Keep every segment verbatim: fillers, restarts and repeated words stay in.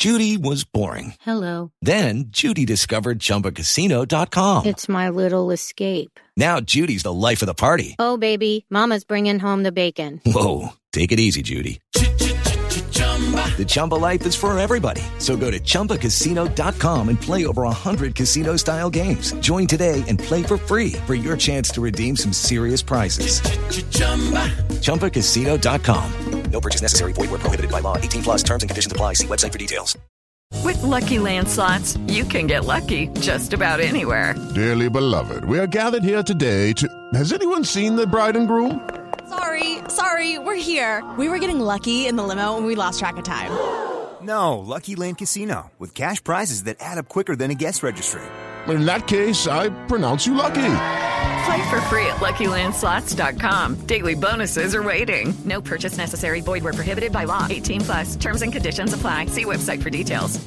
Judy was boring. Hello. Then Judy discovered Chumba Casino dot com. It's my little escape. Now Judy's the life of the party. Oh, baby, mama's bringing home the bacon. Whoa, take it easy, Judy. The Chumba life is for everybody. So go to Chumba Casino dot com and play over one hundred casino-style games. Join today and play for free for your chance to redeem some serious prizes. Chumba Casino dot com. No purchase necessary. Void where prohibited by law. eighteen plus terms and conditions apply. See website for details. With Lucky Land Slots, you can get lucky just about anywhere. Dearly beloved, we are gathered here today to... Has anyone seen the bride and groom? Sorry, sorry, we're here. We were getting lucky in the limo and we lost track of time. No, Lucky Land Casino, with cash prizes that add up quicker than a guest registry. In that case, I pronounce you lucky. Play for free at Lucky Land Slots dot com. Daily bonuses are waiting. No purchase necessary. Void where prohibited by law. eighteen plus. Terms and conditions apply. See website for details.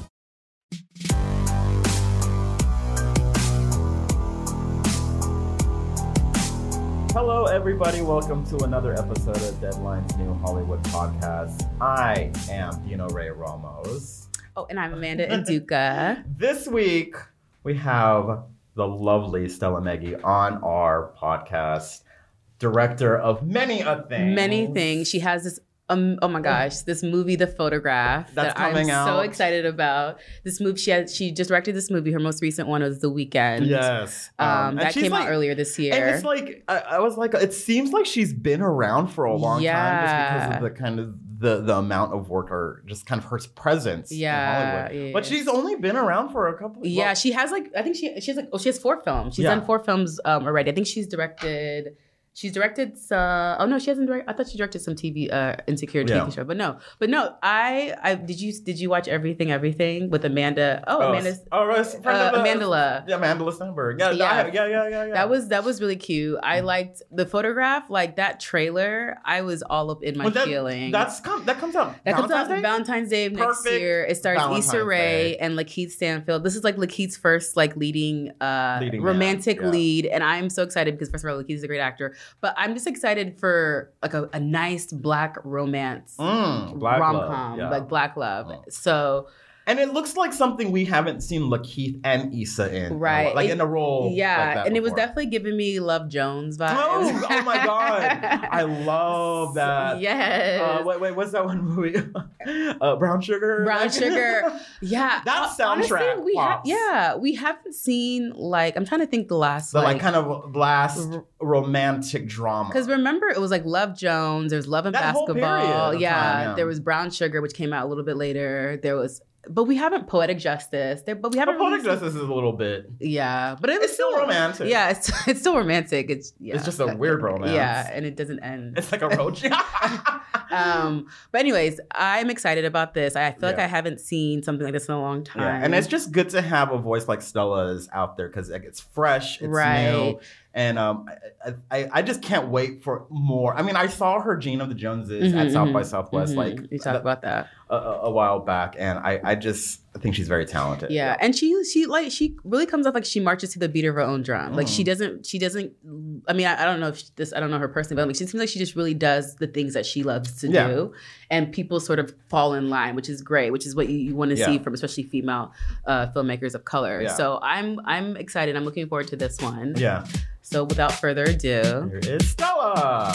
Hello, everybody. Welcome to another episode of Deadline's New Hollywood Podcast. I am Dino Ray Ramos. Oh, and I'm Amanda Nduka. This week, we have the lovely Stella Meggy on our podcast, director of many a thing. Many things. She has this, um, oh my gosh, this movie, The Photograph, That's that coming I'm out. so excited about. This movie, she has, she just directed this movie. Her most recent one was The Weeknd. Yes. Um, Um, and that she's came like- out earlier this year. And it's like, I, I was like, it seems like she's been around for a long Yeah. time just because of the kind of the, the amount of work or just kind of her presence Yeah, in Hollywood. yeah. But she's only been around for a couple of Yeah, she has like, I think she she has like, oh, she has four films. She's Yeah. done four films um, already. I think she's directed, she's directed, uh, oh no, she hasn't directed, I thought she directed some T V, uh, Insecure T V Yeah. show, but no. But no, I, I, did you, did you watch Everything, Everything with Amanda? Oh, Oh, Amanda's, oh, right, friend uh, of the- Amandla. Yeah, Amandla Stenberg. Yeah, Yeah. yeah, yeah, yeah, yeah, yeah. That was that was really cute. I liked the photograph, like that trailer. I was all up in my Well, that, feelings. That's come, that comes out. that comes out Valentine's Day? Valentine's Day of next Perfect year. It stars Valentine's Issa Rae Day. and Lakeith Stanfield. This is like Lakeith's first like leading, uh, Leading man, romantic yeah. lead, and I'm so excited because first of all, Lakeith is a great actor. But I'm just excited for like a, a nice black romance Mm, Black rom Love, com, yeah. like black love. Oh. So. And it looks like something we haven't seen Lakeith and Issa in. Right. Like It- in a role. Yeah, like that and it was before. definitely giving me Love Jones vibes. Oh, oh my God. I love that. Yes. Uh, wait, wait, what's that one movie? uh, Brown Sugar? Brown Sugar. Yeah. That Hon- soundtrack Honestly, we ha- pops. yeah, we haven't seen like I'm trying to think the last The like, like kind of last romantic drama. because remember it was like Love Jones, there was Love and That whole Basketball. period of Yeah, time, yeah. there was Brown Sugar, which came out a little bit later. There was but we haven't Poetic Justice. There but we haven't But Poetic really seen- Justice is a little bit. Yeah, but it was It's still romantic. Yeah, it's it's still romantic. It's yeah. It's just a weird romance. Yeah, and it doesn't end. It's like a road trip. um, but anyways, I'm excited about this. I feel like Yeah. I haven't seen something like this in a long time. Yeah, and it's just good to have a voice like Stella's out there because like, it's fresh, it's Right. new, and um, I, I I just can't wait for more. I mean, I saw her Gene of the Joneses at Mhm, South by mhm, Southwest mhm. like you talked about that. a, a, a while back, and I I just I think she's very talented. Yeah, and she she like she really comes off like she marches to the beat of her own drum. Like she Mm. doesn't she doesn't. I mean, I, I don't know if she, this I don't know her personally, but like she seems like she just really does the things that she loves to Yeah. do, and people sort of fall in line, which is great, which is what you, you want to Yeah. see from especially female uh, filmmakers of color. Yeah. So I'm I'm excited. I'm looking forward to this one. Yeah. So without further ado, Here is Stella.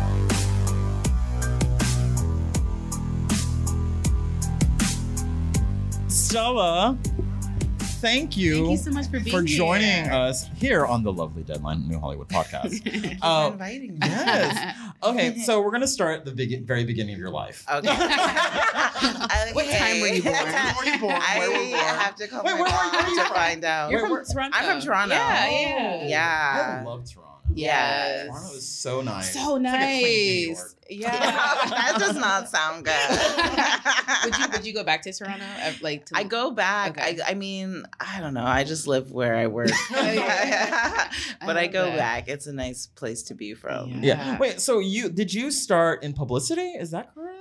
Stella, thank you, Thank you so much for being for joining here. us here on the lovely Deadline New Hollywood podcast. Thank you Uh, for inviting me. Yes. Okay, so we're gonna start at the begi- very beginning of your life. Okay. What time were you born? When were you born? I Where were you born? have to call Wait, my where- where- where are mom you to from? find out. You're Where- from where- Toronto. I'm from Toronto. Yeah, yeah. I Yeah. love Toronto. Yes. Toronto is so nice. So It's like a clean New nice. York. Yeah. that does not sound good. would you would you go back to Toronto? Uh, Like to, I go back. Okay. I, I mean, I don't know. I just live where I work. yeah. but I I, love go that. back. It's a nice place to be from. Yeah. Yeah. Wait. So you did you start in publicity? Is that correct?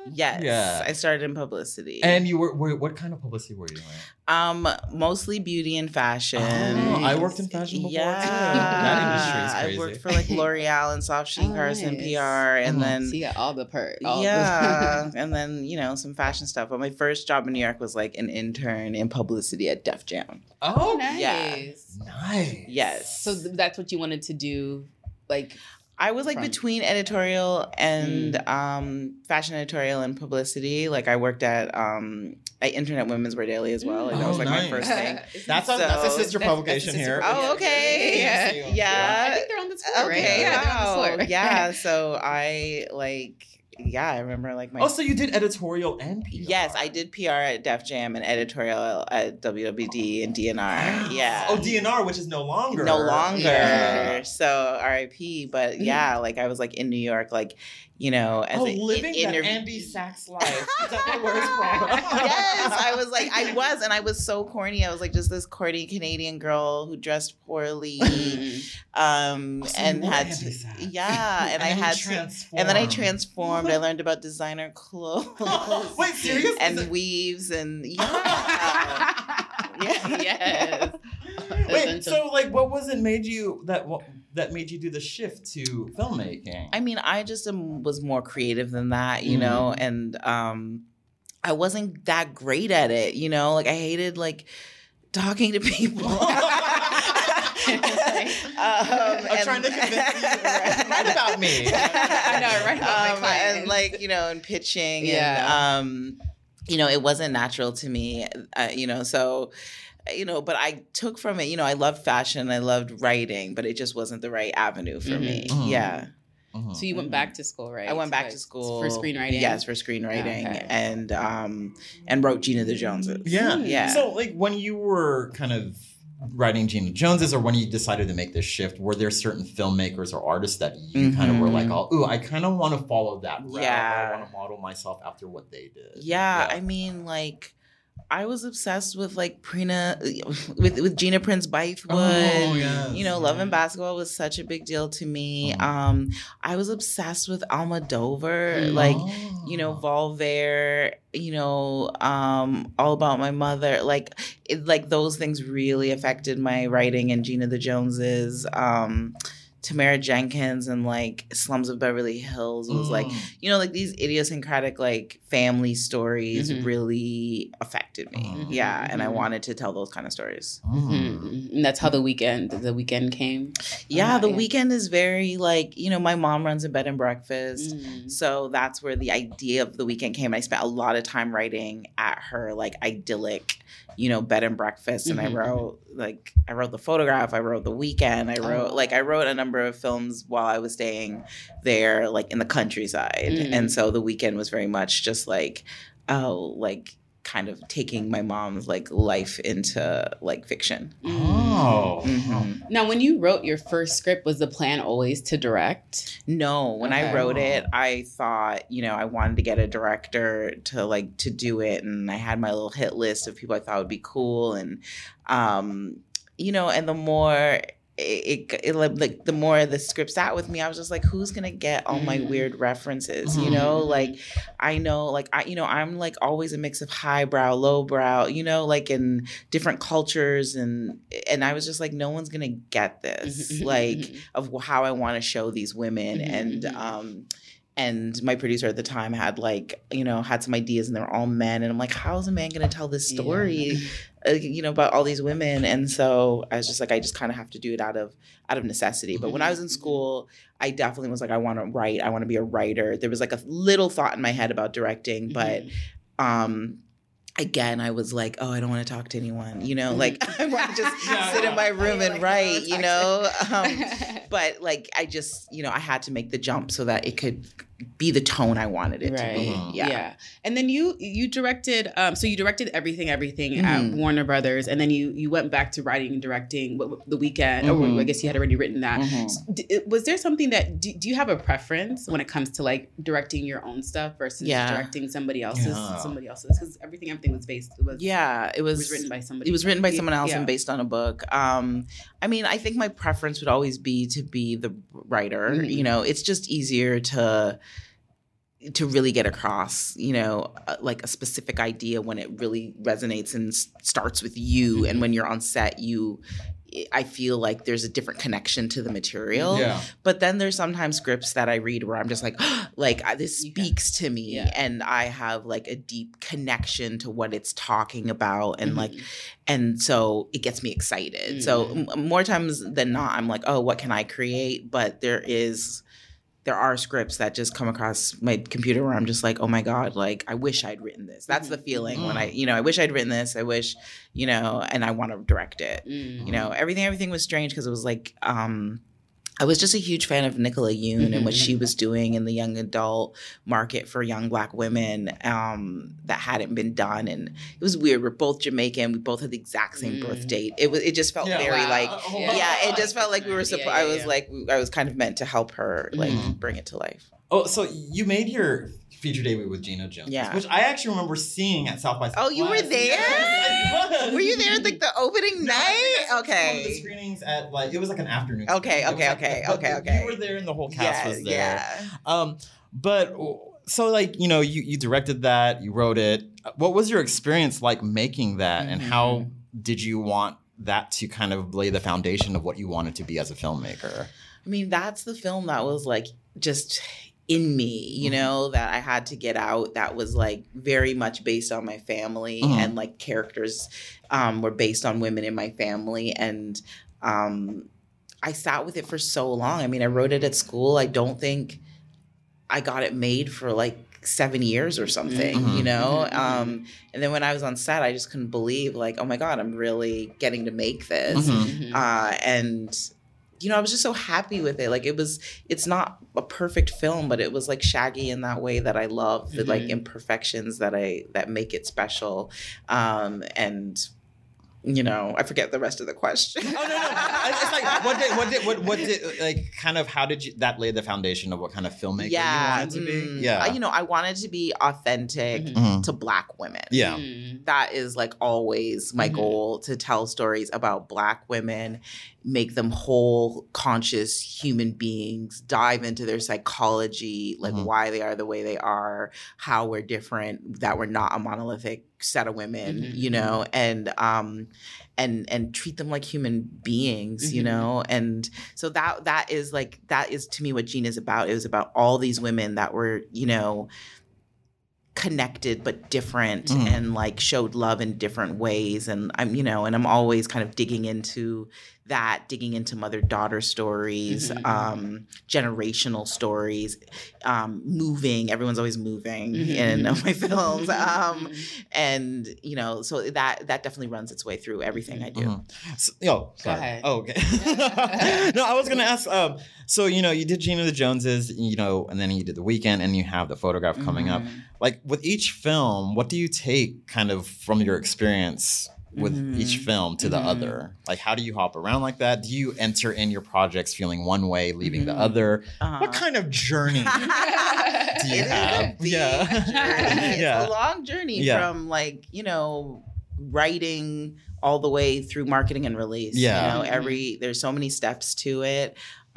Yes. Yeah. I started in publicity. And you were, were what kind of publicity were you doing? Um, mostly beauty and fashion. Oh, I worked in fashion before yeah. too. That industry is I crazy. worked for like L'Oreal and Soft Sheet Oh, Carson nice. P R, and Mhm. then So you got all the perks. all yeah, and then you know some fashion stuff. But my first job in New York was like an intern in publicity at Def Jam. The- Oh, nice. yeah. nice. Yes. So th- that's what you wanted to do, like. I was like From- between editorial and Mm. um, fashion editorial and publicity. Like I worked at um, I interned at Women's Wear Daily as well. Like that Oh, was like nice. my first thing. That's a, that's a So- sister That's- publication that's a sister here. Oh, okay. Yeah. Yeah. Yeah. I think they're on this floor, right? Okay. Yeah, they're on Wow. this floor. Yeah. So I like yeah, I remember like my Oh, so you did editorial and P R. Yes, I did P R at Def Jam and editorial at W W D and D N R. Yeah. Oh, D N R, which is no longer. No longer. Yeah. So R I P. But yeah, like I was like in New York, like, you know, as Oh, a, living in, that interv- Andy Sachs life. Is that where it's from? Yes, I was like, I was, and I was so corny. I was like just this corny Canadian girl who dressed poorly, um, Oh, so and you were had Andy to, Sachs. yeah, and, And I then you had to, and then I transformed. I learned about designer clothes. Wait, seriously? And weaves and yeah, yeah. Yes. Wait, so like, what was it made you that what, that made you do the shift to filmmaking? I mean, I just um, was more creative than that, you Mhm. know, and um, I wasn't that great at it, you know. Like I hated like talking to people. um, I'm trying to convince you to write about me. I know, right? About my um, clients. and like you know, and pitching, Yeah. and um, you know, it wasn't natural to me, uh, you know, so. You know, but I took from it, you know, I loved fashion, I loved writing, but it just wasn't the right avenue for Mhm. me. Mhm. Yeah. So you went back to school, right? I went back like, to school for screenwriting. Yes, for screenwriting, Okay. and um, and wrote Gina the Joneses. Yeah. yeah. So like, when you were kind of writing Gina Joneses, or when you decided to make this shift, were there certain filmmakers or artists that you kind of were like, oh, ooh, I kind of want to follow that route. Yeah. I want to model myself after what they did. yeah, I mean, like. I was obsessed with like Prina, with with Gina Prince Bythewood. Oh, yes. You know, Love and Basketball was such a big deal to me. Mhm. Um, I was obsessed with Alma Dover, Mm. like Oh. you know, Voltaire. You know, um, All About My Mother. Like, it, like those things really affected my writing. And Gina the Joneses. Um, Tamara Jenkins and like Slums of Beverly Hills was like, Mm. you know, like these idiosyncratic like family stories Mhm. really affected me. Mhm. Yeah. And I Mhm. wanted to tell those kind of stories. Mm. Mhm. And that's how the weekend, the weekend came. Yeah. Uh, The yeah. Weekend is very like, you know, my mom runs a bed and breakfast. Mhm. So that's where the idea of The Weekend came. I spent a lot of time writing at her like idyllic, you know, bed and breakfast. And Mhm. I wrote like, I wrote The Photograph, I wrote The Weekend, I wrote Oh. like, I wrote a number of films while I was staying there, like in the countryside. Mm. And so The Weekend was very much just like, oh, like kind of taking my mom's like life into like fiction. Oh. Mhm. Now, when you wrote your first script, was the plan always to direct? No, when I Okay. wrote it, I thought, you know, I wanted to get a director to like to do it, and I had my little hit list of people I thought would be cool, and um, you know, and the more it, it, it like the more the script sat with me, I was just like, who's gonna get all my Mm. weird references? You Mhm. know, like I know, like I, you know, I'm like always a mix of highbrow, lowbrow, you know, like in different cultures, and and I was just like, no one's gonna get this, like of how I want to show these women, Mhm, and mhm. um. And my producer at the time had like, you know, had some ideas, and they were all men. And I'm like, how is a man going to tell this story, uh, you know, about all these women? And so I was just like, I just kind of have to do it out of out of necessity. But when I was in school, I definitely was like, I want to write. I want to be a writer. There was like a little thought in my head about directing, but um, again, I was like, oh, I don't want to talk to anyone, you know, like I want to just Yeah, sit yeah. in my room and Like, write, no, you know. Um, but like, I just, you know, I had to make the jump so that it could be the tone I wanted it Right. to be. Mhm. Yeah. Yeah. And then you you directed um so you directed everything everything at Mhm. Warner Brothers, and then you you went back to writing and directing what, what- The Weekend. Mhm. Or I guess you had already written that. Mhm. D- was there something that do, do you have a preference when it comes to like directing your own stuff versus Yeah. directing somebody else's Yeah. somebody else's, because everything everything was based was Yeah, it it was, was written by somebody. It was written by someone else Yeah. and based on a book. Um, I mean, I think my preference would always be to be the writer. Mhm. You know, it's just easier to to really get across, you know, uh, like a specific idea when it really resonates and s- starts with you. And when you're on set, you, I feel like there's a different connection to the material. Yeah. But then there's sometimes scripts that I read where I'm just like, like uh, this speaks to me, Yeah. and I have like a deep connection to what it's talking about, and Mm-hmm. like, and so it gets me excited. Mm-hmm. So m- more times than not, I'm like, oh, what can I create? But there is. There are scripts that just come across my computer where I'm just like, oh my God, like, I wish I'd written this. That's the feeling when I, you know, I wish I'd written this. I wish, you know, and I want to direct it. Mm-hmm. You know, everything, everything was strange because it was like, um, I was just a huge fan of Nicola Yoon Mm-hmm. and what she was doing in the young adult market for young Black women um, that hadn't been done. And it was weird. We're both Jamaican. We both had the exact same Mm. birth date. It was. It just felt Yeah. very Wow. like, Oh, yeah, wow. it just felt like we were supposed, Yeah, yeah, I was yeah. like, I was kind of meant to help her, like, Mhm. bring it to life. Oh, so you made your feature debut with Gina Jones, Yeah. which I actually remember seeing at South by Southwest. Oh, you were there? Yes, I was. Were you there at like the opening No, I think night? I was One of the Okay. screenings at like it was like an afternoon. Okay, screening. It was okay, like- okay, but okay, You okay. were there, and the whole cast Yeah, was there. yeah. Um, but so like you know, you you directed that, you wrote it. What was your experience like making that, and Mm-hmm. how did you want that to kind of lay the foundation of what you wanted to be as a filmmaker? I mean, that's the film that was like just in me, you know, that I had to get out. That was like very much based on my family, Mhm. and like characters um, were based on women in my family. And um, I sat with it for so long. I mean, I wrote it at school. I don't think I got it made for like seven years or something, Mhm. you know? Mhm. Um, and then when I was on set, I just couldn't believe like, oh my God, I'm really getting to make this. Mhm. Uh, and you know, I was just so happy with it. Like it was, it's not a perfect film, but it was like Shaggy in that way that I love, the like Mhm. imperfections that I, that make it special. Um, and you know, I forget the rest of the question. Oh no, no. It's like what did what did what what did like kind of how did you that lay the foundation of what kind of filmmaker you wanted to be? mm, Yeah. I- you know, I wanted to be authentic Mhm. to Black women. Yeah. Mm. That is like always my Mhm. goal, to tell stories about Black women, make them whole, conscious human beings, dive into their psychology, like Mhm. why they are the way they are, how we're different, that we're not a monolithic set of women, Mhm. you know, and um and and treat them like human beings, you Mhm. know. And so that that is like that is to me what Gina is about. It was about all these women that were, you know, connected but different, Mhm. and like showed love in different ways. And I'm, you know, and I'm always kind of digging into that, digging into mother-daughter stories, Mhm. um, generational stories, um, moving. Everyone's always moving Mhm. in my films. Um, Mhm. and, you know, so that that definitely runs its way through everything I do. Mhm. So, yo, sorry. ahead. Oh, okay. No, I was gonna ask. Um, so you know, you did Gina the Joneses, you know, and then you did The Weeknd, and you have the photograph coming up. Mhm. Like with each film, what do you take kind of from your experience with Mhm. each film to the Mhm. other? Like, how do you hop around like that? Do you enter in your projects feeling one way, leaving the Mhm. other? Uh-huh. What kind of journey do you It is a have? big Yeah. journey. It's Yeah. a long journey Yeah. from like, you know, writing all the way through marketing and release. Yeah. You know, every there's so many steps to it.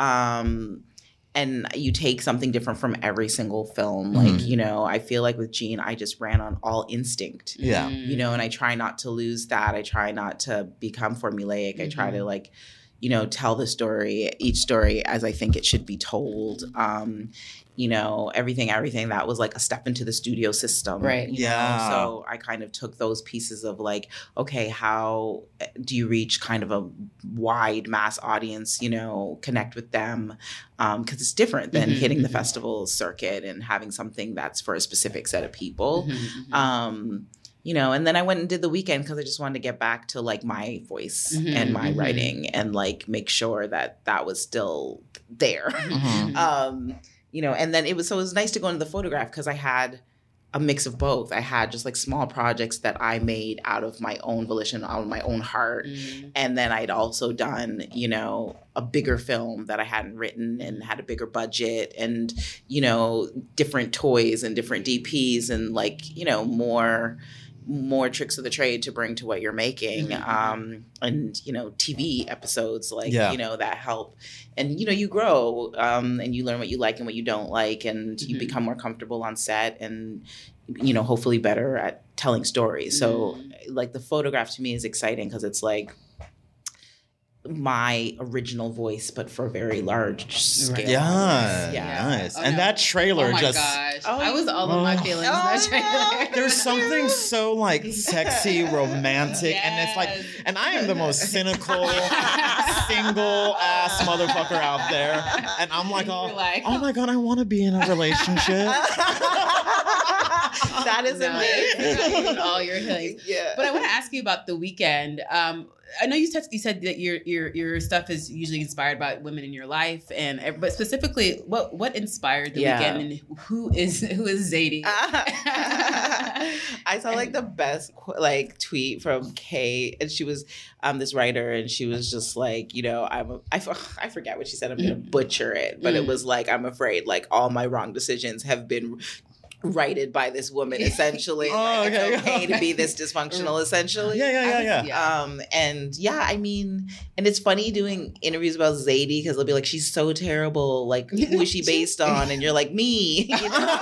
Um and you take something different from every single film. Like, Mhm. you know, I feel like with Gene, I just ran on all instinct. Yeah. You know, and I try not to lose that. I try not to become formulaic. I try to like, you know, tell the story, each story as I think it should be told. Um, you know, everything, everything that was like a step into the studio system. Right. you know? Yeah. So I kind of took those pieces of like, okay, how do you reach kind of a wide mass audience, you know, connect with them? Um, because it's different than Mhm, hitting the mhm. festival circuit and having something that's for a specific set of people. Mhm, mhm. Um, you know, and then I went and did The Weeknd because I just wanted to get back to like my voice Mhm, and my mhm. writing, and like make sure that that was still there. Mhm. um, you know, and then it was, so it was nice to go into the photograph because I had a mix of both. I had just like small projects that I made out of my own volition, out of my own heart. Mhm. And then I'd also done, you know, a bigger film that I hadn't written and had a bigger budget, and, you know, different toys and different D Ps and like, you know, more more tricks of the trade to bring to what you're making. Mm-hmm. Um, and, you know, T V episodes like, Yeah. you know, that help. And, you know, you grow um, and you learn what you like and what you don't like. And Mm-hmm. you become more comfortable on set and, you know, hopefully better at telling stories. So Mm-hmm. like the photograph to me is exciting because it's like my original voice, but for a very large scale. Yeah, Yeah. nice. Oh, and no. that trailer Oh my just. gosh. Oh, I was all in my oh. feelings in Oh, that trailer. no. There's something so like sexy, romantic, and it's like, Yes. and I am the most cynical, single ass motherfucker out there, and I'm like, oh, You're like- oh my god, I want to be in a relationship. That is No, amazing. it's all your feelings. Yeah. But I want to ask you about The Weeknd. Um, I know you said you said that your your your stuff is usually inspired by women in your life, and but specifically, what what inspired The Yeah. Weeknd, and who is who is Zadie? I saw like the best qu- like tweet from Kay, and she was um this writer, and she was just like, you know, I'm a, I, f- I forget what she said. I'm gonna butcher it, but it Mm. was like, I'm afraid like all my wrong decisions have been righted by this woman, essentially. Oh, Like, okay. it's okay to be this dysfunctional, essentially. Yeah, yeah, yeah, yeah. Um, and yeah, I mean, and it's funny doing interviews about Zadie because they'll be like, she's so terrible. Like, who is she based on? And you're like, me. You know?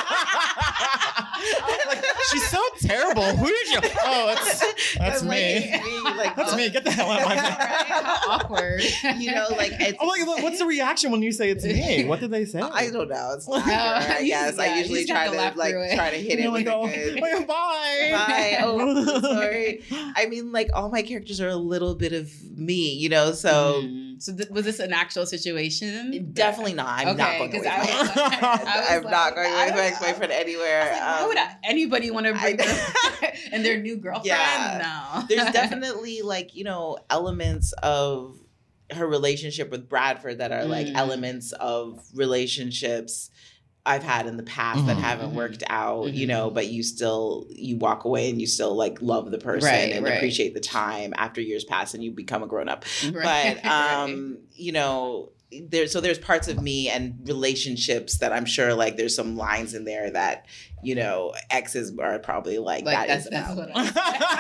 Like, she's so terrible. Who did you? Oh, that's that's I'm like, me. it's me. Like, That's oh. me. Get the hell out of my face. How awkward. You know, like it's. Oh, like, what's the reaction when you say it's me? What did they say? I don't know. It's Oh, laughter, I you- guess. yeah, I you usually just have try to to laugh like through it. try to hit it You're with like, a oh, good. oh, bye. Bye. Oh, sorry. I mean, like all my characters are a little bit of me, you know. So Mm. So th- was this an actual situation? definitely not. I'm not Okay, going 'cause away. I with was my like- I was I'm like, not going I away with my don't- ex-boyfriend I anywhere. was like, why Um, would I- anybody want to bring I- their and their new girlfriend? Yeah. No. There's definitely like, you know, elements of her relationship with Bradford that are like Mm. elements of relationships I've had in the past that Mhm. haven't worked out, you Mhm. know, but you still you walk away and you still like love the person Right, and right. appreciate the time after years pass and you become a grown up. Right, But um, you know, there so there's parts of me and relationships that I'm sure like there's some lines in there that, you know, exes are probably like, Like, that that's- is that's about. what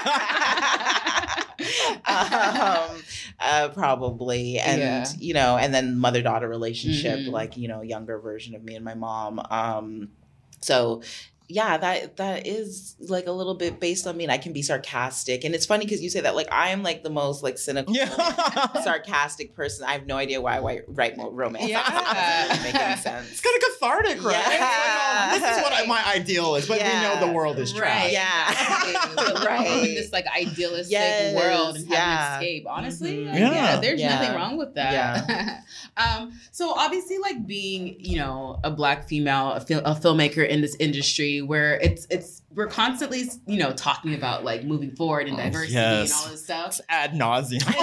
um, uh, probably, and Yeah. you know, and then mother daughter relationship, Mhm. like you know, younger version of me and my mom. Um, so yeah, that that is like a little bit based on me, and I can be sarcastic, and it's funny because you say that like I am like the most like cynical, Yeah. sarcastic person. I have no idea why I write mo- romance. Yeah. It doesn't make any sense. It's kind of cathartic, right? Yeah. It's like, oh, this is what I, my ideal is, but Yeah. we know the world is trash. Right. Yeah. But living Right. in this like idealistic Yes, world and having yeah. an escape. Honestly, Mhm. like, Yeah. yeah. there's Yeah. nothing wrong with that. um, so obviously, like being, you know, a Black female, a, fil- a filmmaker in this industry, where it's it's we're constantly, you know, talking about like moving forward and Oh, diversity yes. and all this stuff. Ad nauseum. It's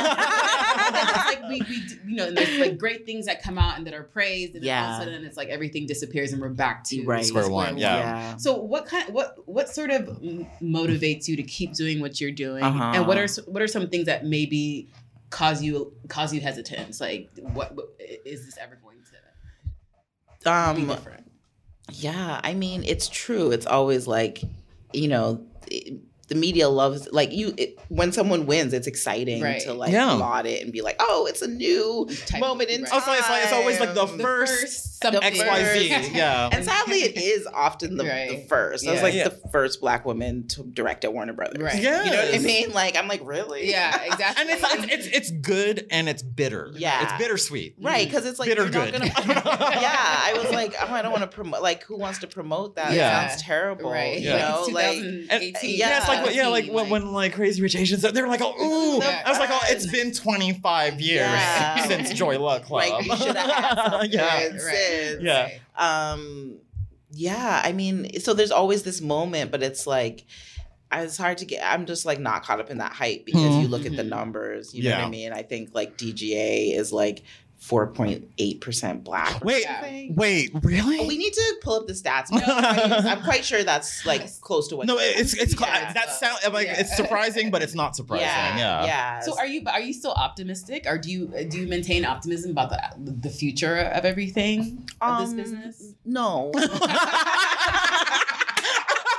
like we, we, do- you know, and there's like great things that come out and that are praised, and then all of Yeah. a sudden it's like everything disappears and we're back to Right. Square one, yeah. So what kind, what what sort of m- motivates you to keep doing what you're doing, Uh-huh. and what are s- what are some things that maybe cause you cause you hesitance? Like, what, what is this ever going to be Um, different? Yeah, I mean, it's true. It's always like, you know, it, the media loves like you. It, when someone wins, it's exciting Right. to like Yeah. laud it and be like, "Oh, it's a new Type- moment in right. time." Also, it's like it's always like the The first, something. X Y Z. Yeah. And sadly, it is often the, Right. the first. I was Yeah. like Yeah. the first Black woman to direct at Warner Brothers. Right. Yes. You know what I mean? Like, I'm like, really? Yeah, exactly. And it's, it's it's it's good and it's bitter. Yeah. It's bittersweet. Right, because it's like Bitter you're not good. gonna. Yeah, I was like, oh, I don't want to promote. Like, who wants to promote that? Yeah. It sounds terrible. Right. You Yeah. know, Like, like. twenty And, eighteen, yeah, yeah, it's like yeah, like when, like- when like Crazy Rich Asians, they were like, oh, ooh. Yeah. I was like, oh, it's been twenty-five years Yeah. since Joy Luck Club. Like, you should have had something yeah, since. yeah. Um, yeah, I mean, so there's always this moment, but it's like, it's hard to get, I'm just like not caught up in that hype because Mhm. you look at the Mhm. numbers, you know what Yeah. I mean? I think like D G A is like four point eight percent Black. or Wait, something. wait, really? Oh, we need to pull up the stats. But I'm, I'm quite sure that's like close to what. no, it's it's Yeah, that it's, sound like yeah. it's surprising, but it's not surprising. yeah, Yeah, yeah. So are you are you still optimistic, or do you do you maintain optimism about the the future of everything of this Um, business? No.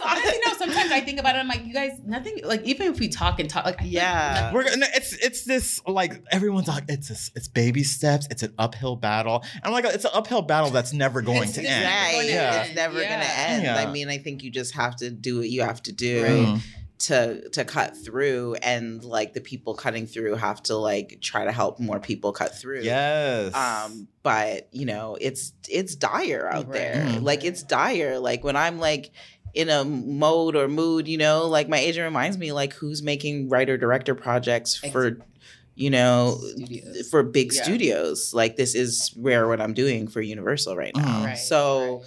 honestly, no. Sometimes I think about it. I'm like, you guys, nothing. Like, even if we talk and talk, like, Yeah. We're gonna. It's it's this like everyone's like it's a, it's baby steps. It's an uphill battle. And I'm like it's an uphill battle that's never going It's to right. end. Yeah. It's never Yeah. gonna end. Yeah. I mean, I think you just have to do what you have to do. Right. To to cut through, and like the people cutting through have to like try to help more people cut through. Yes. Um, but you know, it's it's dire out Right. there. Mhm. Like it's dire. Like when I'm like in a mode or mood, you know, like my agent reminds me like who's making writer director projects for, you know, Studios. for big Yeah. studios. Like this is rare what I'm doing for Universal right now. Mhm. Right, So,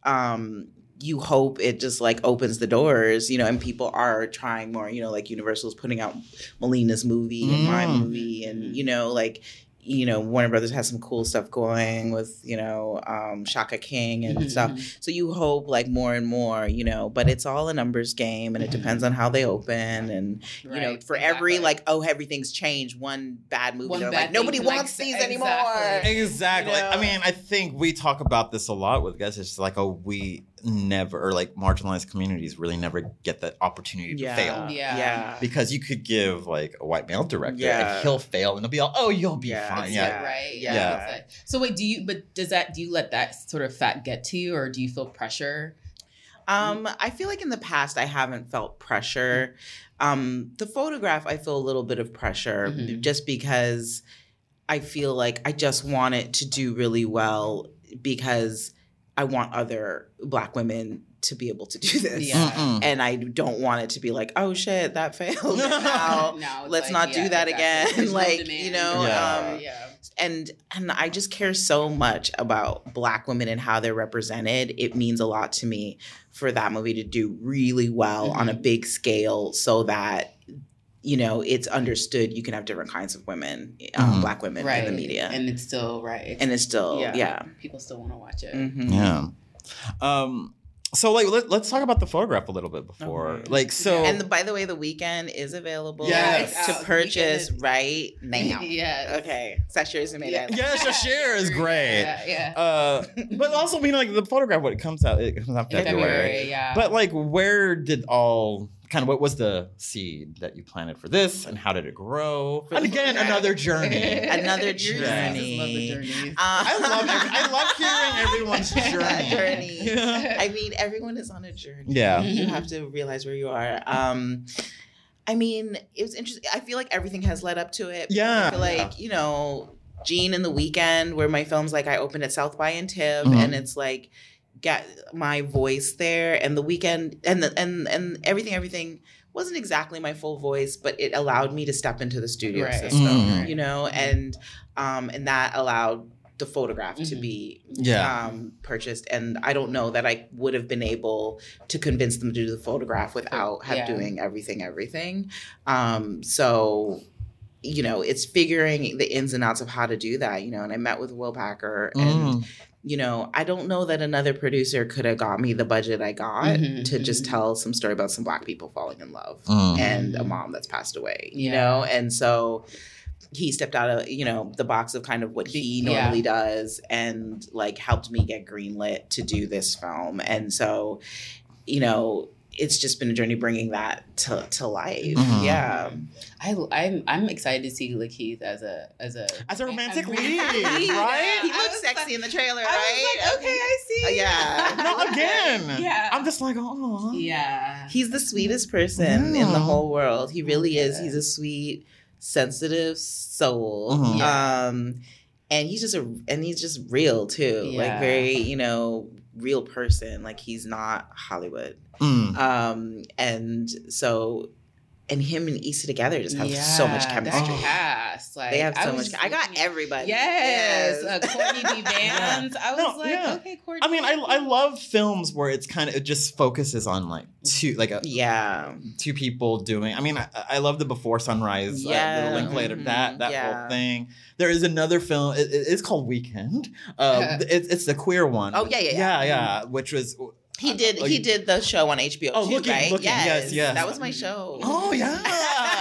um. you hope it just like opens the doors, you know, and people are trying more, you know, like Universal's putting out Melina's movie and my Mm. movie, and, you know, like, you know, Warner Brothers has some cool stuff going with, you know, um, Shaka King and Mhm. stuff. So you hope like more and more, you know, but it's all a numbers game, and it depends on how they open. And, you know, Right, for every exactly. like, oh, everything changed, one bad movie, One they're bad like, thing, nobody like, wants these exactly. anymore. Exactly. You know? I mean, I think we talk about this a lot with guys. It's just like, oh, we never, or like marginalized communities really never get the opportunity to Yeah. fail. Yeah. Yeah. Because you could give like a white male director Yeah. and he'll fail and they'll be all, oh, you'll be Yeah. fine. Yeah. Yeah. Right. Yeah. Yeah. It's like- so wait, do you? But does that? Do you let that sort of fact get to you, or do you feel pressure? Um, I feel like in the past I haven't felt pressure. Um, the photograph, I feel a little bit of pressure Mhm. just because I feel like I just want it to do really well because I want other Black women to be able to do this. Yeah. Mm-mm. And I don't want it to be like, oh shit, that failed. Now No, it's let's like, not yeah, do that exactly. again. There's no Like, demand. you know, Yeah. um, yeah. and and I just care so much about Black women and how they're represented. It means a lot to me for that movie to do really well Mm-hmm. on a big scale, so that you know it's understood you can have different kinds of women, um, Mhm. Black women Right. in the media, and, and it's still right. it's still yeah. people still want to watch it. Mhm. Yeah. Um, so like let, let's talk about the photograph a little bit before. Okay. Like so And the, by the way, the weekend is available Yes. It's to out. purchase Weekend is- right now. Yeah. Okay, Sashers and Made Yeah. Yeah, Shashir is great. Yeah. Yeah. Uh, but also, I mean, like the photograph when it comes out, it comes out In February. February, yeah. But like, where did all kind of what was the seed that you planted for this, and how did it grow? For And the again, photograph. another journey. Another You're just- I just love the journey. journeys. I love every, I love hearing everyone's journey. Journey. Yeah. I mean, everyone is on a journey. Yeah. You have to realize where you are. Um, I mean, it was interesting. I feel like everything has led up to it. Yeah. I feel like, you know, Gene in the Weekend, where my film's like, I opened at South by and TIFF, Mhm. and it's like, got my voice there. And the Weekend, and the, and and everything, everything wasn't exactly my full voice, but it allowed me to step into the studio Right. system, Mhm. you know, and um, and that allowed the photograph to Mhm. be Yeah. um, purchased. And I don't know that I would have been able to convince them to do the photograph without have Yeah. doing everything, everything. Um, so, you know, it's figuring the ins and outs of how to do that, you know, and I met with Will Packer and, Mm. you know, I don't know that another producer could have got me the budget I got Mhm, to just mhm. tell some story about some Black people falling in love Mm. and a mom that's passed away, you Yeah. know? And so he stepped out of, you know, the box of kind of what he Yeah. normally does and like helped me get greenlit to do this film. And so, you know, it's just been a journey bringing that to, to life. Mhm. Yeah. I, I'm I'm excited to see Lakeith as a as a As a romantic a- lead, He right? looks was sexy like- in the trailer, I right? was like, okay, I see. Uh, yeah. No, again. Yeah. I'm just like, oh. Yeah. He's the sweetest person in the Yeah. whole world. He really is. Yeah. He's a sweet, sensitive soul. Mhm. Yeah. Um, and he's just a and he's just real too. Yeah. Like very, you know, real person. Like he's not Hollywood. Mm. Um, and so and him and Issa together just have so much Yeah, chemistry. That cast, like They have I so was much. I got looking- everybody. Yes, Yes. uh, Courtney B. Vance. I was No, like, yeah. okay, Courtney. I mean, I, I love films where it's kind of it just focuses on like two like a Yeah. two people doing. I mean, I, I love the Before Sunrise, Yeah. uh, the Linklater, Mhm. that that Yeah. whole thing. There is another film. It, it- it's called Weekend. Uh, it, it's the queer one. Oh, yeah, yeah, yeah. yeah, yeah. Which was He did. Oh, He you- did the show on H B O. Oh, too, Looking, right? Looking, yes, yes. That was my show. oh yeah.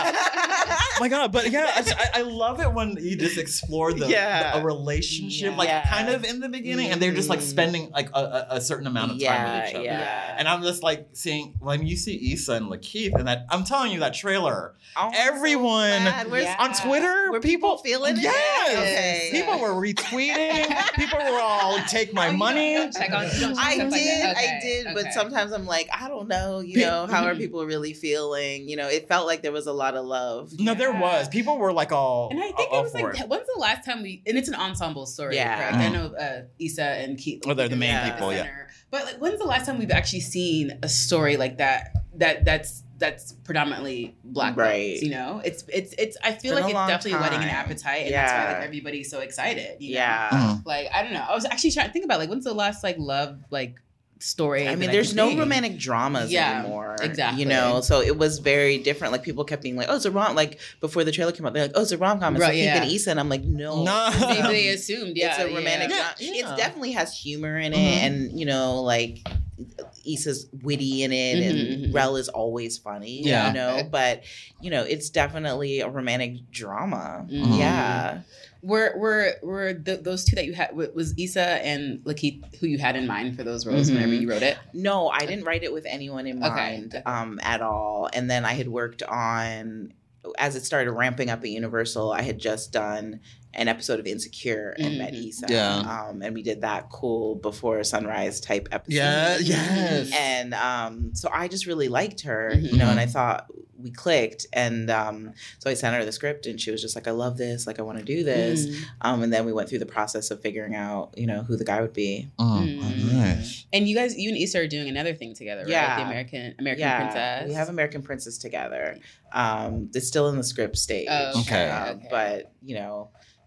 Oh my God, but yeah, I, I love it when you just explore the, Yeah. the a relationship, Yeah. like kind of in the beginning, and they're just like spending like a, a, a certain amount of time Yeah, with each other. yeah. And I'm just like seeing when you see Issa and Lakeith, and that I'm telling you that trailer, Oh, everyone glad. Where's- Yeah. on Twitter, Were people feeling it? yes, Okay. people were retweeting, people were all take my Oh, you money. don't check on, you don't check I stuff like did, that? I Okay, did, okay. but sometimes I'm like, I don't know, you know, how are people really feeling? You know, it felt like there was a lot of love. No, there Yeah. was. People were like all. And I think all it was for like, when's the last time we? And it's an ensemble story, Yeah. correct? Mhm. I know uh, Issa and Keith. Well, they're the main Yeah. people, yeah. center. But like, when's the last time we've actually seen a story like that? That that's that's predominantly black, Right. folks, you know, it's it's it's. I feel Been like a it's long definitely whetting an time. appetite, and that's why Yeah. like everybody's so excited. You know? Yeah. Mhm. Like I don't know. I was actually trying to think about like when's the last like love like story. I that mean, there's could no think? romantic dramas Yeah, anymore. exactly. You know, so it was very different. Like people kept being like, "Oh, it's a rom." Like before the trailer came out, they're like, "Oh, it's a rom com." It's Right, like yeah. and Issa, and I'm like, "No, No. Maybe they assumed, yeah, it's a romantic. yeah. drama. Yeah, yeah. It definitely has humor in it, Mhm. and you know, like Issa's witty in it, Mhm, and mhm. Rel is always funny. Yeah. You know, but you know, it's definitely a romantic drama. Mhm. Yeah. Were were were th- those two that you had w- was Issa and Lakeith who you had in mind for those roles Mhm. whenever you wrote it? No, I didn't write it with anyone in Okay, mind okay. um, at all. And then I had worked on, as it started ramping up at Universal, I had just done an episode of Insecure and met Mhm. Issa. Yeah. Um, and we did that cool before sunrise type episode. Yeah, yes. And um, so I just really liked her, Mhm. you know, and I thought we clicked. And um, so I sent her the script and she was just like, I love this. Like, I want to do this. Mm. Um, and then we went through the process of figuring out, you know, who the guy would be. Oh, Mm. nice. And you guys, you and Issa are doing another thing together, right? Yeah. The American American yeah, Princess. we have American Princess together. Um, it's still in the script stage. Oh, okay, Um, okay. But you know,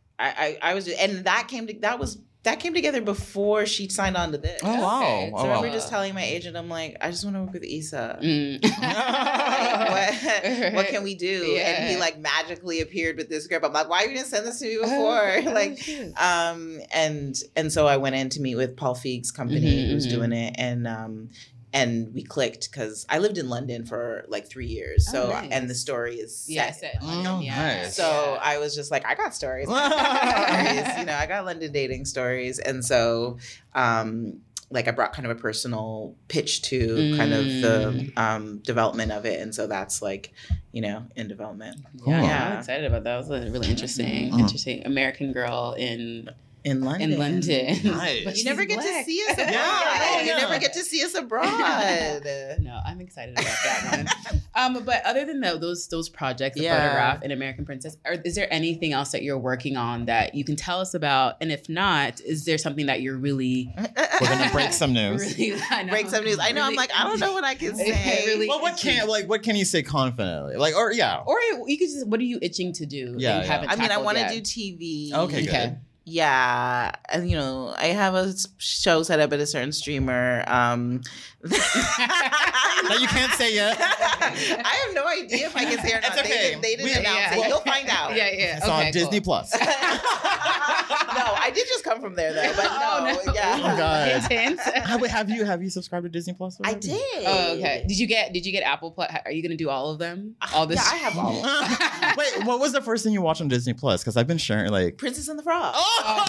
I, I I was and that came to that was that came together before she signed on to this. Oh, wow. Okay. Oh, So I remember wow. just telling my agent, I'm like, I just want to work with Issa. Mm. what, what can we do? And he Yeah. like magically appeared with this script. I'm like, why you didn't send this to me before? like, um, and and so I went in to meet with Paul Feig's company Mhm, who's mhm. doing it, and um, and we clicked because I lived in London for like three years. So Oh, nice. and the story is set. Yes. it- Oh, yeah. nice. So Yeah. I was just like, I got stories. I got stories. You know, I got London dating stories. And so um like I brought kind of a personal pitch to kind of the um development of it. And so that's like, you know, in development. Yeah, Yeah. I'm excited about that. That was really interesting. Mhm. Interesting. American girl in In London. in London. Nice. But You never she's get black. to see us abroad. Yeah, You yeah. never get to see us abroad. No, I'm excited about that one. Um, but other than tho- those those projects, the Yeah. photograph and American Princess, are, is there anything else that you're working on that you can tell us about? And if not, is there something that you're really, We're gonna break some news. really I know, Break some news. I know. I'm really- like, I don't know what I can Really- say. really- Well, what can like what can you say confidently? Like, or yeah. Or you could just, what are you itching to do? that Yeah, you yeah. haven't I mean, I tackled want to yet? do T V. Okay, good. Okay. Yeah, and you know, I have a s- show set up at a certain streamer. Um, That you can't say yet. I have no idea if I can say or not. It's okay. They didn't, they didn't We- announce yeah. it. You'll find out. Yeah, yeah. It's okay, on Disney cool. Plus. No, I did just come from there though, but no, Oh, no. yeah. Oh, God. Hint, hint. have, have you have you subscribed to Disney Plus? I already? did. Oh, okay. Did you get Did you get Apple Plus? Are you gonna do all of them? All this? Yeah, I have all. of them. Wait, what was the first thing you watched on Disney Plus? Because I've been sharing like. Princess and the Frog. Oh!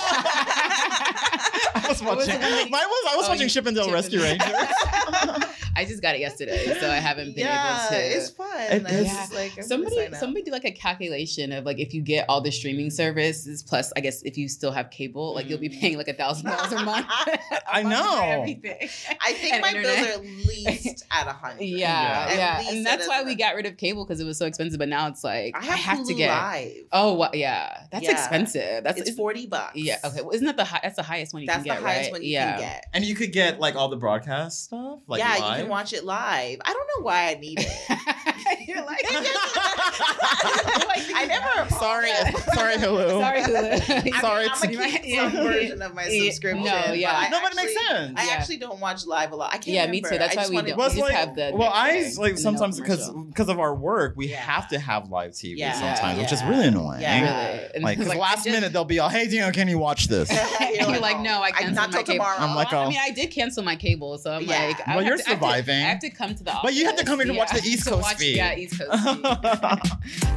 I was What was watching. the one that you- Mine was I was Oh, watching you- Chip and Dale Chip Rescue and- Rangers. I just got it yesterday, so I haven't been yeah, able to. it's fun. It I is. just, like, I'm gonna Somebody, sign up. somebody do like a calculation of like if you get all the streaming services plus, I guess if you still have cable, like you'll be paying like a thousand dollars a month. I know. Everything. I think And my internet. bills are at least at a hundred. Yeah, At yeah, least and at that's a- why we got rid of cable because it was so expensive. But now it's like I have, Hulu to get. Live. Oh, wa- yeah, that's Yeah. expensive. That's It's is- forty bucks. Yeah. Okay. Well, isn't that the high, that's the highest one you That's can get, the highest right? one you yeah. can get. And you could get like all the broadcast stuff. Like yeah, live. you can watch it live. I don't know why I need it. You're like, I never So Sorry, sorry, Hulu. Sorry, Hulu. Sorry, I'm to- gonna keep some version of my subscription. No, yeah. but No, I but it makes actually- sense. I Yeah. actually don't watch live a lot. I can't Yeah, remember. me too. That's I why just we wanted- don't. Well, We it's just like, have the well, I next like day, sometimes no because commercial. because of our work, we Yeah. have to have live T V Yeah, sometimes, which is yeah. really annoying. Yeah. Really. And Like, it's because like, last I just- minute they'll be all, "Hey, Dino, can you watch this?" You're like, no, I I- canceled not my till cable. tomorrow. I'm like, Well, I oh. mean, I did cancel my cable, so I'm Yeah. like, I Well, have you're to- I have to- surviving. I have to come to the office. But you have to come here to watch the Yeah, East to Coast watch- feed. Yeah, East Coast feed.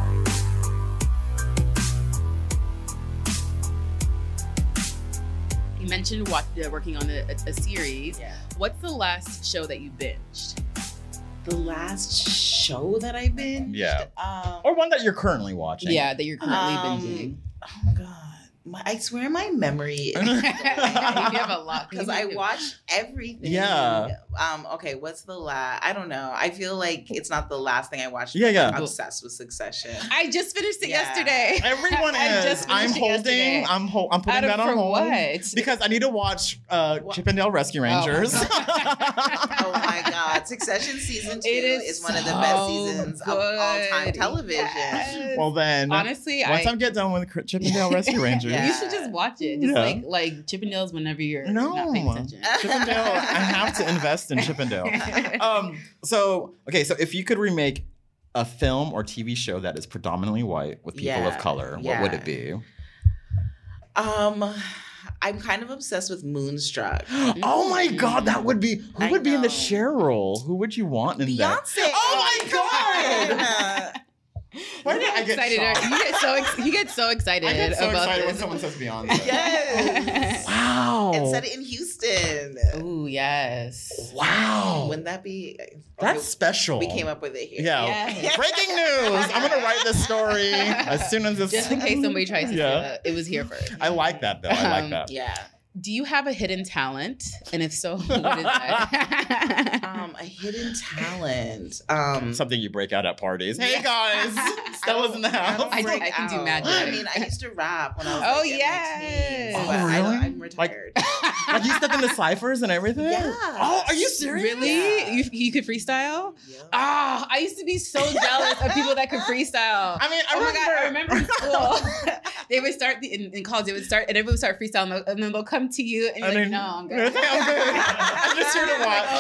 You mentioned what, uh, working on a, a, a series. Yeah. What's the last show that you binged? The last show that I binged. Yeah. Um, Or one that you're currently watching. Yeah, that you're currently um, binging. Oh God. My, I swear my memory you have a lot. because I watch everything. Yeah. Um. Okay. What's the last? I don't know. I feel like it's not the last thing I watched. Yeah, yeah. I'm obsessed with Succession. I just finished it Yeah. yesterday. Everyone I is. just I'm finished it holding. yesterday. I'm ho- I'm putting Out of- that on for hold what? because I need to watch uh, Chippendale Rescue Rangers. Oh my God. Succession season two It is is, one of the best so seasons of all time good. television. Well then, Honestly, once I, I get done with Cri- Chippendale Rescue Rangers, Yeah. you should just watch it. Just Yeah. like like Chippendales whenever you're No. not paying attention. Chippendale, I have to invest in Chippendale. Um, so okay, so if you could remake a film or T V show that is predominantly white with people Yeah, of color, yeah. what would it be? Um, I'm kind of obsessed with Moonstruck. Oh my God, that would be who I would be in the know. Cher role? Who would you want in that? Beyonce. Oh my God! Why did I get excited? shocked? You get so ex- you get so excited. I get so about excited when this. someone says Beyonce. Yes. Wow. And set it in Houston. Ooh, yes. Wow. Wouldn't that be? That's okay, special. We came up with it here. Yeah. Yes. Breaking news. I'm gonna write this story as soon as this. Just in case somebody tries to Yeah. steal it, it was here first. I like that though. I like Um, that. Yeah. Do you have a hidden talent? And if so, what is that? Um, a hidden talent. Um, Something you break out at parties. Hey guys, Stella's in the house. I, break I can do out. magic. I mean, I used to rap when I was Oh, like, in my yes. teens, Oh, but I really? don't, I'm retired. Like you stepped into ciphers and everything. Yeah. Oh, are you serious? Really? Yeah. You, you could freestyle? Yeah. Ah, I used to be so jealous of people that could freestyle. I mean, I oh my god, I remember- remember in school. They would start the, in, in college. They would start, and everyone would start freestyling, and then they'll come to you, and you're I like, mean, "No, I'm good. I'm good. I'm just here to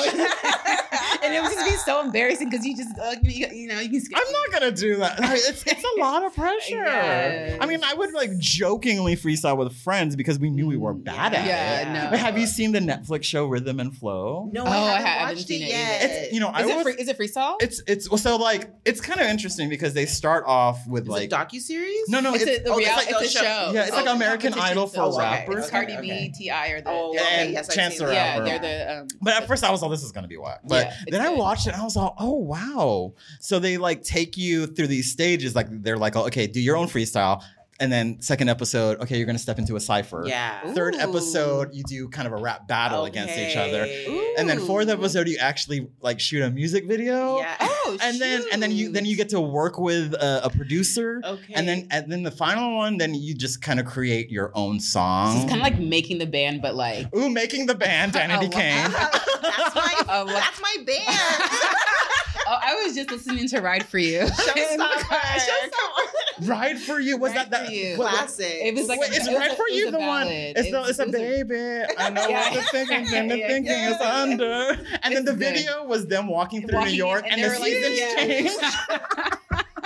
watch. And it would just be so embarrassing because you just, uh, you, you know, you can. skip- I'm not gonna do that. Like, It's it's a lot of pressure. Yes. I mean, I would like jokingly freestyle with friends because we knew we were bad at Yeah, it. no. But have you seen the Netflix show Rhythm and Flow? No, Oh, I I haven't haven't watched seen it it yet. either. It's you know I Is it, was. free, is it freestyle? It's it's so like it's kind of interesting because they start off with Is like it docu-series? no no It's, it's, a, oh, real, it's like it's a a show. show. yeah it's like Oh, American competition Idol for shows. Okay, rappers. It's okay. Cardi okay. B, T I are the. Oh, they're- okay. And Yes, I've Chance seen the that. yeah, Rapper. they're the. Um, But at first I was like, this is gonna be whack. But Yeah, it's then I good. watched it and I was like, oh wow. So they like take you through these stages. Like they're like, oh, okay, do your own freestyle. And then second episode, okay, you're gonna step into a cipher. Yeah. Third Ooh. episode, you do kind of a rap battle against each other. Okay. And then fourth Ooh. episode, you actually like shoot a music video. Yeah. Oh, And then and then you then you get to work with a, a producer. Okay. And then and then the final one, then you just kind of create your own song. So it's kind of like making the band, but like. Ooh, making the band, Danny Oh, D. wow. Kane. that's my Oh, what- that's my band. Oh, I was just listening to "Ride for You." Showstopper. Ride for You. Was Ride that that for You. what- what- Classic. It was like Wait, a, is it was Ride a- for it You was the a one? ballad. It's It the was- it's a it was baby. I know Yeah. what the thinking and the Yeah. thinking is Yeah. under. And then the It's good. video was them walking through Walking New York in- and, and the they were like, seasons yeah. changed.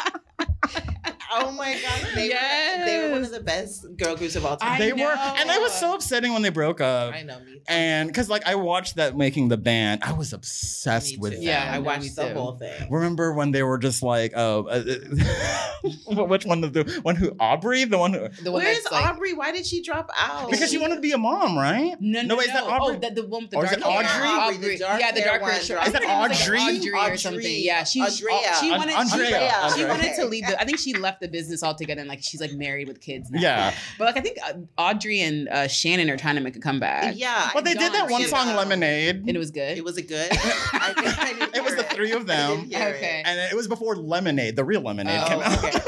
Oh my god, they, Yes. were, they were one of the best girl groups of all time. I They were, know. and it was so upsetting when they broke up. I know, me too. And because like I watched that making the band, I was obsessed Me with too. them. Yeah, I no, watched me the too. whole thing. Remember when they were just like, oh, uh, uh, which one? The one who Aubrey, the one who The one Where's that's like, Aubrey? Why did she drop out? because she wanted to be a mom, right? No, no, wait, no. is that Aubrey? Oh, the, the one with the Or is dark it hair. Audrey? Aubrey, the dark yeah, the hair dark hair. one shirt. dropped I think out. her name was, like, Audrey? Audrey or Audrey. something. Yeah, she Andrea. she wanted Andrea. she, she Andrea. wanted to leave the. I think she left the business altogether and like she's like married with kids now. Yeah. But like I think uh, Audrey and uh, Shannon are trying to make a comeback. Yeah. Well, they did that one Yeah. song, Lemonade. And it was good. It was a good. I, did- I didn't It was hear the three of I them. didn't hear Okay. And it was before Lemonade, the real Lemonade Oh, came out. Okay.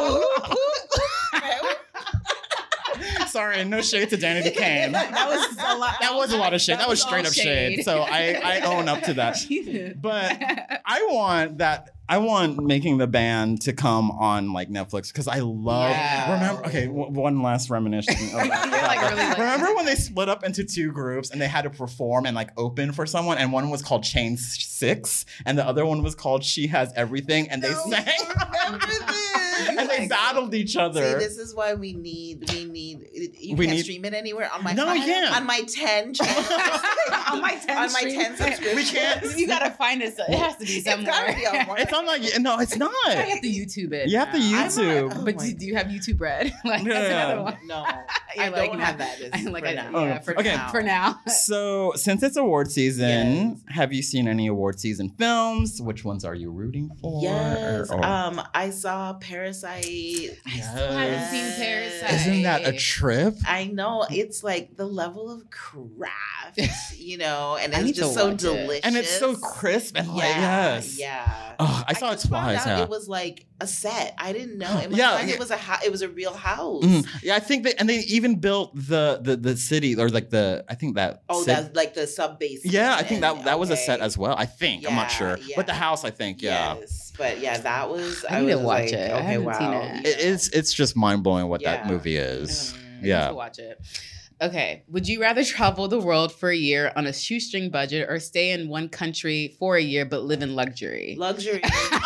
Sorry, no shade to Danny DeCane. that was a lot. That was a lot of shade. That was all straight up shade. So I, I own up to that. Jesus. But I want that I want Making the Band to come on like Netflix because I love. Yeah. Remember? Okay, w- one last reminiscence. Of that. You're like really like- Remember when they split up into two groups and they had to perform and like open for someone, and one was called Chain Six and the other one was called She Has Everything, and they No, sang and they Like, battled each other. See, this is why we need we need you We can't need- stream it anywhere on my No, phone, yeah. on my ten channels. on my ten, on my stream- ten subscriptions. We can't. You gotta find it. It has to be somewhere. It's gotta be on one. It's on like no, it's not. I have to YouTube it. You have to now. YouTube. I'm But Oh do, my- do you have YouTube Red? like Yeah. that's another one. No, You're I like, don't no. have that. It's I'm like, for I- now. yeah, for Okay. now. For now. So, since it's award season, Yes. have you seen any award season films? Which ones are you rooting for? Yes. Or- or- Um, I saw Parasite. I still haven't seen Parasite. Isn't that a trip? I know it's like the level of craft, you know, and I it's need just to so watch it. delicious, And it's so crisp and Yeah, like yes. yeah. Oh, I saw it just found twice. out Yeah. It was like a set. I didn't know. It was Yeah, like yeah. it was a ho- it was a real house. Mhm. Yeah, I think that, and they even built the the the city or like the I think that. Oh, cit- that's like the sub base. yeah, I think that that was a set Okay. as well. I think I'm not Yeah, sure, yeah. but the house, I think, yeah. Yes, but yeah, that was. I need to was watch like, it. I Okay, haven't wow. seen it. It- it's it's just mind blowing what that Yeah. movie is. Mm. I need Yeah. to watch it. Okay. Would you rather travel the world for a year on a shoestring budget or stay in one country for a year but live in luxury? Luxury.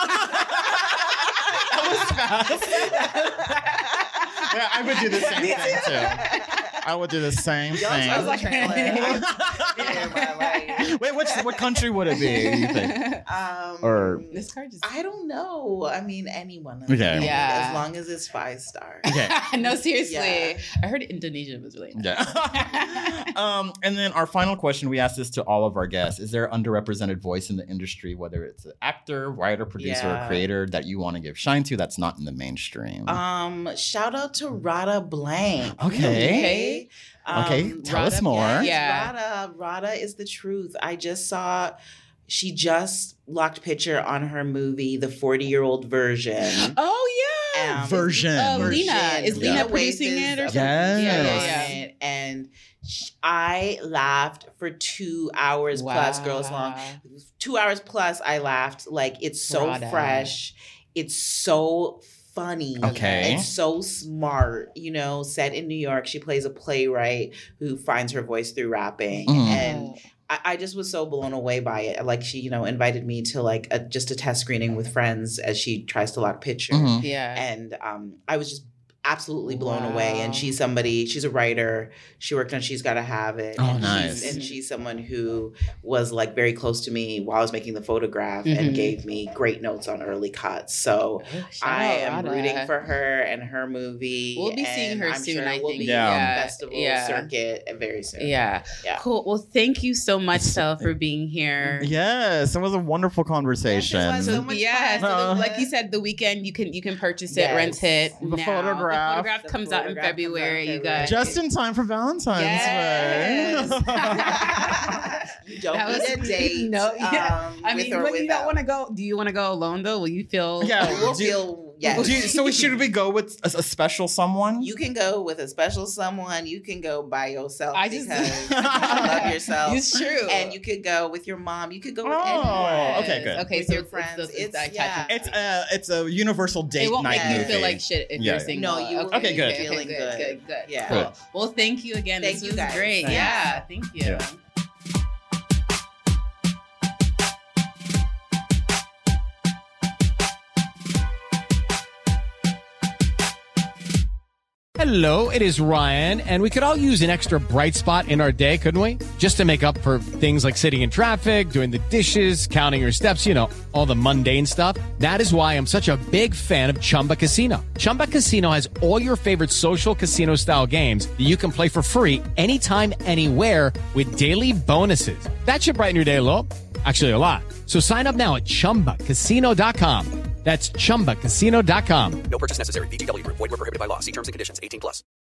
Yeah, I would do the same thing too. I would do the same Y'all thing. sounds like Yeah, my life. Wait, which what country would it be? You think? Um, Or- This card just. I don't know. I mean, anyone. Okay. Yeah. As long as it's five stars. Okay. no, seriously. Yeah. I heard Indonesia was really nice. Yeah. um, and then our final question, we ask this to all of our guests. Is there an underrepresented voice in the industry, whether it's an actor, writer, producer, Yeah. or creator that you want to give shine to that's not in the mainstream? Um, shout out to Rada Blank. Okay. Okay. Okay, tell us more. yes, Yeah. Rada. Rada is the truth. I just saw she just locked picture on her movie, the forty-year-old version. Oh, yeah. Um, Version. Uh, version. Lena. Is Lena Lena producing Waithe it or is something? Yes. Yeah, on yeah, yeah. it, and sh- I laughed for two hours plus, girls long. Two hours plus, I laughed. Like, it's so Rada. fresh. It's so funny. Okay. It's so smart. You know, set in New York. She plays a playwright who finds her voice through rapping. Mhm. And I, I just was so blown away by it. Like, she, you know, invited me to like a, just a test screening with friends as she tries to lock picture. Mhm. Yeah. And um, I was just absolutely blown Wow. away. And she's somebody, she's a writer. She worked on She's Gotta Have It. Oh, and nice. She's, and she's someone who was like very close to me while I was making the photograph Mhm. and gave me great notes on early cuts. So Shout I out am Rada. rooting for her and her movie. We'll be seeing and her I'm soon, sure I we'll think. be Yeah. on the Yeah. festival Yeah. circuit very soon. Yeah. Yeah. Cool. Well, thank you so much, Sel, for being here. Yes, it was a wonderful conversation. Yes, it was So, so much yeah, fun. so the- Uh, like you said, the weekend you can you can purchase it, Yes. rent it. The now. photograph. The photograph The comes out in photograph comes out in February. You February. guys. Just in time for Valentine's Yes. You don't That need was- a date. No, yeah. um, I with mean, or but you don't without. want to go. Do you want to go alone though? Will you feel? Yeah. We'll do you- feel yes. do you- so should we go with a, a special someone? You can go with a special someone. You can go by yourself I just- because you love yourself. It's true. And you could go with your mom. You could go with Oh, anyone. okay, good. Okay, With so your it's- friends. it's- It's, it's- yeah. It's a it's a universal date It won't night make you movie. feel like shit if Yeah. you're single. No, you- Okay, good. Feeling good, good. good, good. Yeah. Cool. Good. Well, thank you again. Thank this you, was guys. great. Thanks. Yeah, thank you. Yeah. Hello, it is Ryan, and we could all use an extra bright spot in our day, couldn't we? Just to make up for things like sitting in traffic, doing the dishes, counting your steps, you know, all the mundane stuff. That is why I'm such a big fan of Chumba Casino. Chumba Casino has all your favorite social casino style games that you can play for free anytime, anywhere with daily bonuses. That should brighten your day a little. Actually, a lot. So sign up now at chumba casino dot com. That's chumba casino dot com. No purchase necessary. V G W Group. Void where prohibited by law. See terms and conditions. eighteen plus.